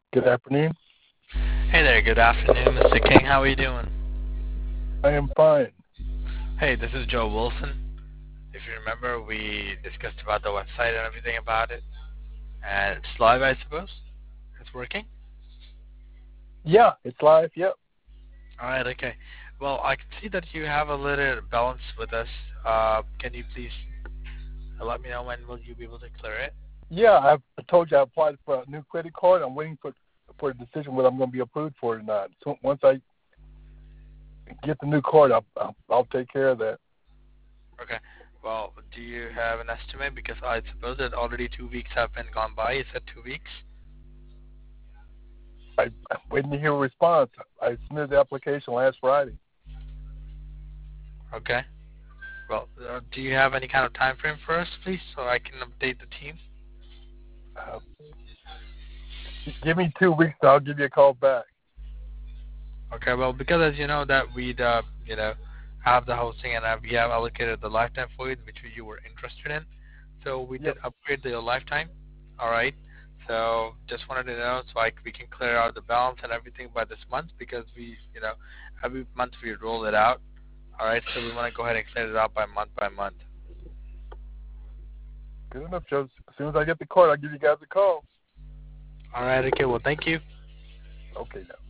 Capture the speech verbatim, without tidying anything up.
Good afternoon. Hey there, good afternoon, Mister King. How are you doing? I am fine. Hey, this is Joe Wilson. If you remember, we discussed about the website and everything about it. And it's live, I suppose? It's working? Yeah, it's live. Yep. Alright, okay. Well, I can see that you have a little balance with us. Uh, can you please let me know when will you be able to clear it? Yeah, I've I told you I applied for a new credit card. I'm waiting for for a decision whether I'm going to be approved for it or not. So once I get the new card, I'll, I'll I'll take care of that. Okay. Well, do you have an estimate? Because I suppose that already two weeks have been gone by. You said two weeks? I, I'm waiting to hear a response. I submitted the application last Friday. Okay. Well, uh, do you have any kind of time frame for us, please, so I can update the team? Uh, give me two weeks, and I'll give you a call back. Okay, well, because as you know that we'd, uh, you know, have the hosting and uh, we have allocated the lifetime for you, which you were interested in. So we did Yep. upgrade the lifetime. All right. So just wanted to know so I, we can clear out the balance and everything by this month because we, you know, every month we roll it out. All right. So we want to go ahead and clear it out by month by month. Good enough, Joe. As soon as I get the card, I'll give you guys a call. All right. Okay. Well, thank you. Okay, now.